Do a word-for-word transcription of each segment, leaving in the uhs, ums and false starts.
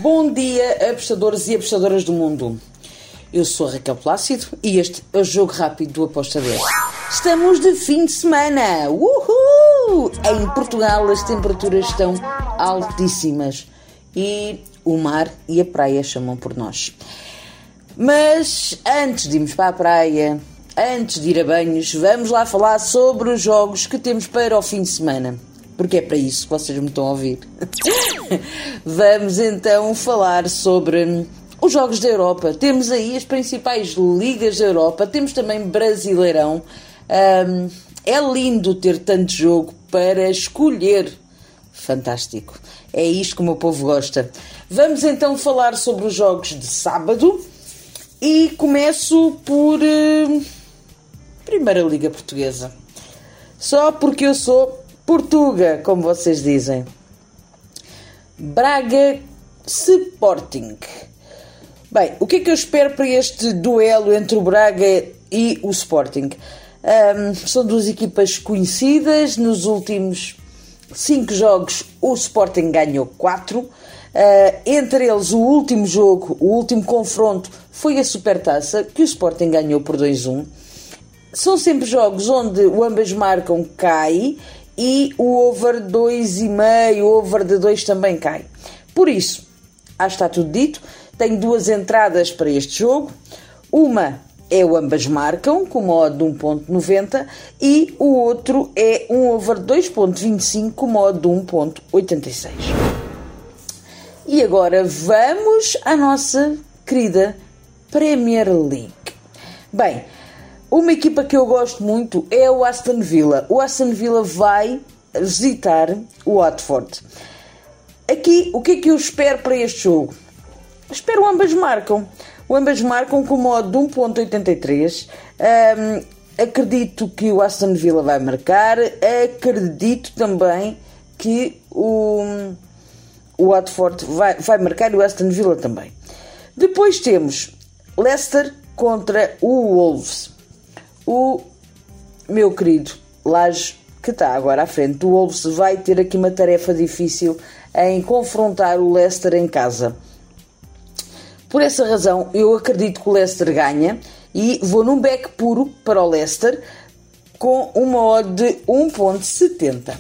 Bom dia, apostadores e apostadoras do mundo. Eu sou a Raquel Plácido e este é o Jogo Rápido do Aposta dez. Estamos de fim de semana. Uhul! Em Portugal as temperaturas estão altíssimas e o mar e a praia chamam por nós. Mas antes de irmos para a praia, antes de ir a banhos, vamos lá falar sobre os jogos que temos para o fim de semana. Porque é para isso que vocês me estão a ouvir. Vamos então falar sobre os jogos da Europa. Temos aí as principais ligas da Europa. Temos também Brasileirão. Um, é lindo ter tanto jogo para escolher. Fantástico. É isto que o meu povo gosta. Vamos então falar sobre os jogos de sábado. E começo por uh, Primeira Liga Portuguesa. Só porque eu sou Portuga, como vocês dizem. Braga Sporting. Bem, o que é que eu espero para este duelo entre o Braga e o Sporting? Um, são duas equipas conhecidas. Nos últimos cinco jogos o Sporting ganhou quatro. Uh, entre eles o último jogo, o último confronto foi a Supertaça, que o Sporting ganhou por dois a um. São sempre jogos onde o ambas marcam cai e o over dois vírgula cinco, o over de dois também cai. Por isso, acho que está tudo dito. Tenho duas entradas para este jogo. Uma é o ambas marcam, com uma odd de um vírgula noventa, e o outro é um over dois vírgula vinte e cinco, com uma odd de um vírgula oitenta e seis. E agora vamos à nossa querida Premier League. Bem, uma equipa que eu gosto muito é o Aston Villa. O Aston Villa vai visitar o Watford. Aqui, o que é que eu espero para este jogo? Espero ambas marcam. O ambas marcam com o modo de um vírgula oitenta e três. Um, acredito que o Aston Villa vai marcar. Acredito também que o, o Watford vai, vai marcar e o Aston Villa também. Depois temos Leicester contra o Wolves. O meu querido Laje, que está agora à frente do Wolves, vai ter aqui uma tarefa difícil em confrontar o Leicester em casa. Por essa razão, eu acredito que o Leicester ganha e vou num back puro para o Leicester com uma odd de um vírgula setenta.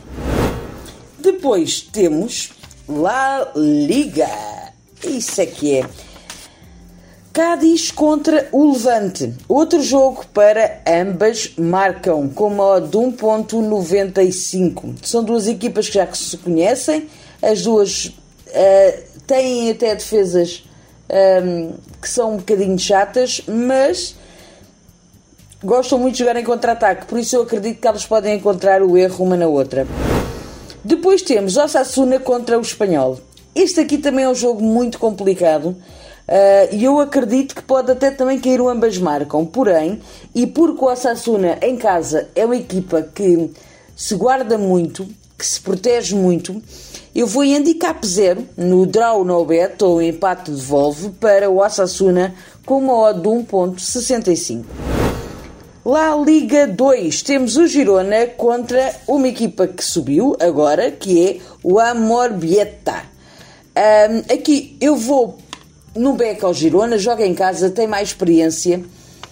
Depois temos La Liga. Isso é que é. Cádiz contra o Levante. Outro jogo para ambas marcam com uma odd de um vírgula noventa e cinco. São duas equipas que já que se conhecem. As duas uh, têm até defesas um, que são um bocadinho chatas, mas gostam muito de jogar em contra-ataque. Por isso eu acredito que elas podem encontrar o erro uma na outra. Depois temos Osasuna contra o Espanhol. Este aqui também é um jogo muito complicado. E uh, eu acredito que pode até também cair o ambas marcam, porém, e porque o Osasuna em casa é uma equipa que se guarda muito, que se protege muito, eu vou em handicap zero no draw no bet ou empate devolve para o Osasuna com uma odd de um vírgula sessenta e cinco. La Liga dois, temos o Girona contra uma equipa que subiu agora, que é o Amorebieta. Um, aqui eu vou no Beck ao Girona, joga em casa, tem mais experiência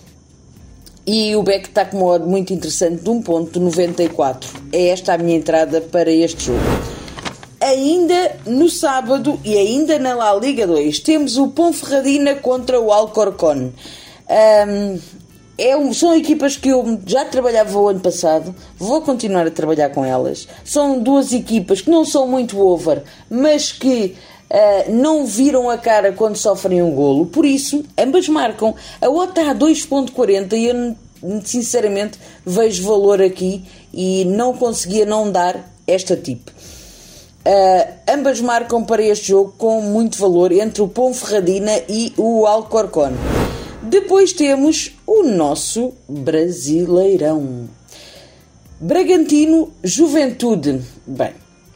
e o Beck está com uma odd muito interessante de um vírgula noventa e quatro. É esta a minha entrada para este jogo. Ainda no sábado e ainda na La Liga dois temos o Ponferradina contra o Alcorcón. Um, é um, são equipas que eu já trabalhava o ano passado, vou continuar a trabalhar com elas. São duas equipas que não são muito over, mas que Uh, não viram a cara quando sofrem um golo, por isso ambas marcam. A odd está a dois vírgula quarenta e eu sinceramente vejo valor aqui e não conseguia não dar esta tip. Uh, ambas marcam para este jogo com muito valor entre o Ponferradina e o Alcorcón. Depois temos o nosso Brasileirão. Bragantino Juventude. Bem,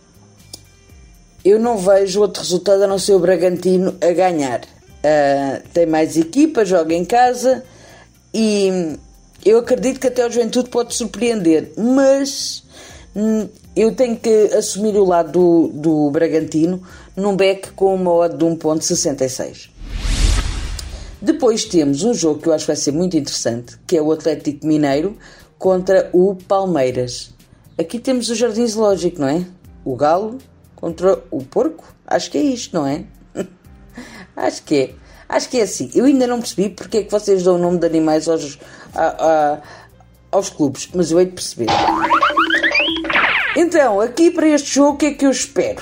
eu não vejo outro resultado a não ser o Bragantino a ganhar. Uh, tem mais equipa, joga em casa e eu acredito que até o Juventude pode surpreender, mas hum, eu tenho que assumir o lado do, do Bragantino num back com uma odd de um ponto sessenta e seis. Depois temos um jogo que eu acho que vai ser muito interessante, que é o Atlético Mineiro contra o Palmeiras. Aqui temos o Jardim Zoológico, não é? O galo contra o porco. Acho que é isto, não é? Acho que é. Acho que é assim. Eu ainda não percebi porque é que vocês dão o nome de animais aos, a, a, aos clubes, mas eu hei de perceber. Então, aqui para este jogo, o que é que eu espero?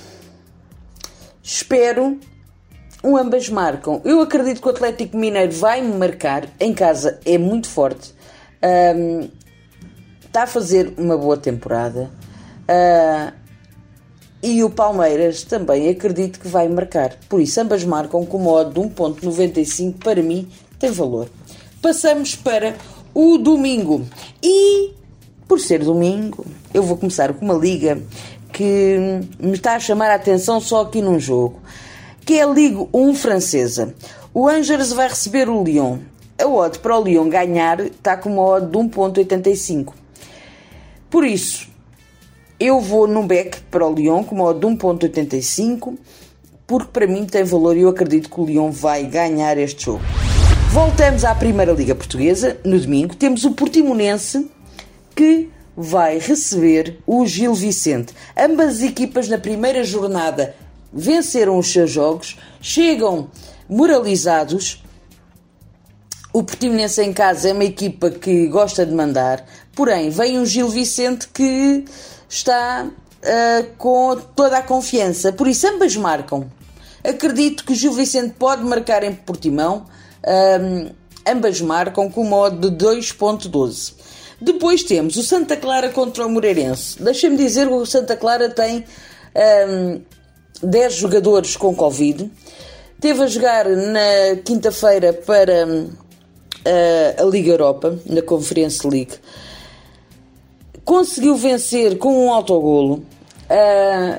Espero um ambas marcam. Eu acredito que o Atlético Mineiro vai me marcar. Em casa é muito forte. Um, está a fazer uma boa temporada. Uh, e o Palmeiras também acredito que vai marcar. Por isso, ambas marcam com uma odd de um ponto noventa e cinco. Para mim, tem valor. Passamos para o domingo. E, por ser domingo, eu vou começar com uma liga que me está a chamar a atenção só aqui num jogo, que é a Ligue um francesa. O Angers vai receber o Lyon. A odd para o Lyon ganhar está com uma odd de um ponto oitenta e cinco. Por isso, eu vou no back para o Lyon com uma odd de um ponto oitenta e cinco, porque para mim tem valor e eu acredito que o Lyon vai ganhar este jogo. Voltamos à Primeira Liga Portuguesa. No domingo temos o Portimonense que vai receber o Gil Vicente. Ambas as equipas na primeira jornada venceram os seus jogos, chegam moralizados. O Portimonense em casa é uma equipa que gosta de mandar, porém vem um Gil Vicente que está uh, com toda a confiança, por isso ambas marcam. Acredito que o Gil Vicente pode marcar em Portimão, um, ambas marcam com uma odd de dois ponto doze. Depois temos o Santa Clara contra o Moreirense. Deixa-me dizer que o Santa Clara tem um, dez jogadores com Covid. Teve a jogar na quinta-feira para uh, a Liga Europa, na Conference League. Conseguiu vencer com um autogolo. Uh,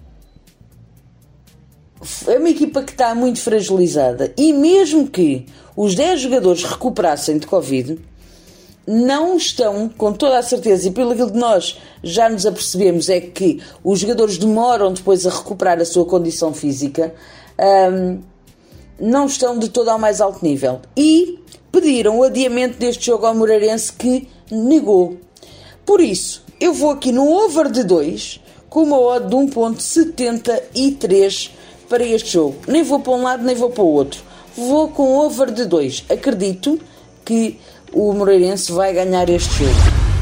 é uma equipa que está muito fragilizada. E mesmo que os dez jogadores recuperassem de Covid, não estão, com toda a certeza, e pelo que nós já nos apercebemos, é que os jogadores demoram depois a recuperar a sua condição física, um, não estão de todo ao mais alto nível. E pediram o adiamento deste jogo ao Moreirense, que negou. Por isso, eu vou aqui no over de dois, com uma odd de um ponto setenta e três para este jogo. Nem vou para um lado, nem vou para o outro. Vou com over de dois. Acredito que o Moreirense vai ganhar este jogo.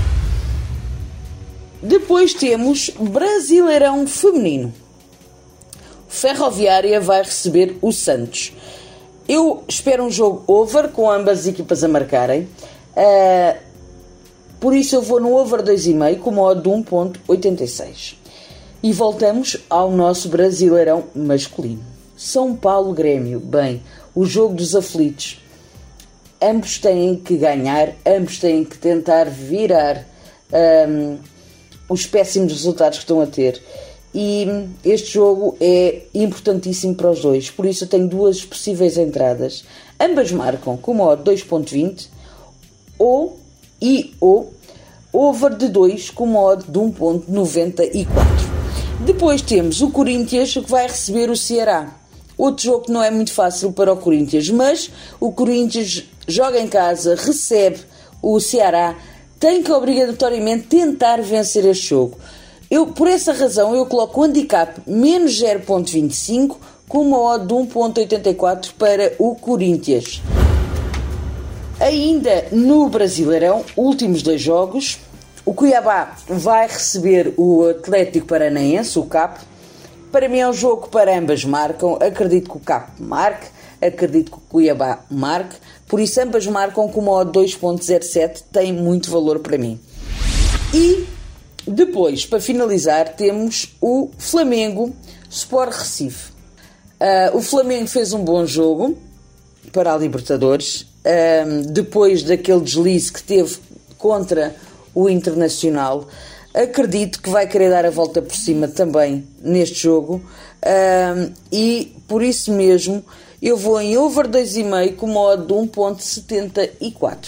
Depois temos Brasileirão Feminino. Ferroviária vai receber o Santos. Eu espero um jogo over, com ambas as equipas a marcarem. Uh, por isso eu vou no over dois vírgula cinco com uma odd de um ponto oitenta e seis. E voltamos ao nosso Brasileirão masculino. São Paulo Grêmio. Bem, o jogo dos aflitos. Ambos têm que ganhar, ambos têm que tentar virar um, os péssimos resultados que estão a ter. E este jogo é importantíssimo para os dois, por isso eu tenho duas possíveis entradas. Ambas marcam com uma odd dois ponto vinte ou e ou over de dois com uma odd de um ponto noventa e quatro. Depois temos o Corinthians que vai receber o Ceará. Outro jogo que não é muito fácil para o Corinthians, mas o Corinthians joga em casa, recebe o Ceará, tem que obrigatoriamente tentar vencer este jogo. Eu, por essa razão, eu coloco o handicap menos zero ponto vinte e cinco com uma odd de um ponto oitenta e quatro para o Corinthians. Ainda no Brasileirão, últimos dois jogos, o Cuiabá vai receber o Atlético Paranaense, o C A P. Para mim é um jogo que para ambas marcam. Acredito que o C A P marque, acredito que o Cuiabá marque, por isso ambas marcam com uma odd dois ponto zero sete, tem muito valor para mim. E depois, para finalizar, temos o Flamengo Sport Recife. Uh, o Flamengo fez um bom jogo para a Libertadores, uh, depois daquele deslize que teve contra o Internacional. Acredito que vai querer dar a volta por cima também neste jogo, uh, e por isso mesmo eu vou em over dois vírgula cinco com uma odd de um ponto setenta e quatro.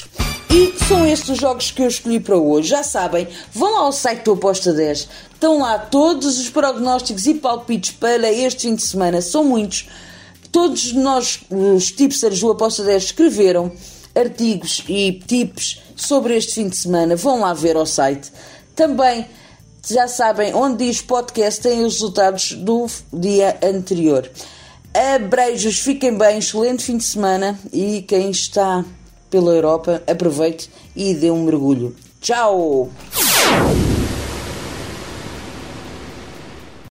E são estes os jogos que eu escolhi para hoje. Já sabem, vão lá ao site do Aposta dez. Estão lá todos os prognósticos e palpites para este fim de semana. São muitos. Todos nós, os tipsters do Aposta dez, escreveram artigos e tips sobre este fim de semana. Vão lá ver ao site. Também, já sabem, onde diz podcast, têm os resultados do dia anterior. Abreijos, fiquem bem, excelente fim de semana. E quem está pela Europa, aproveite e dê um mergulho. Tchau!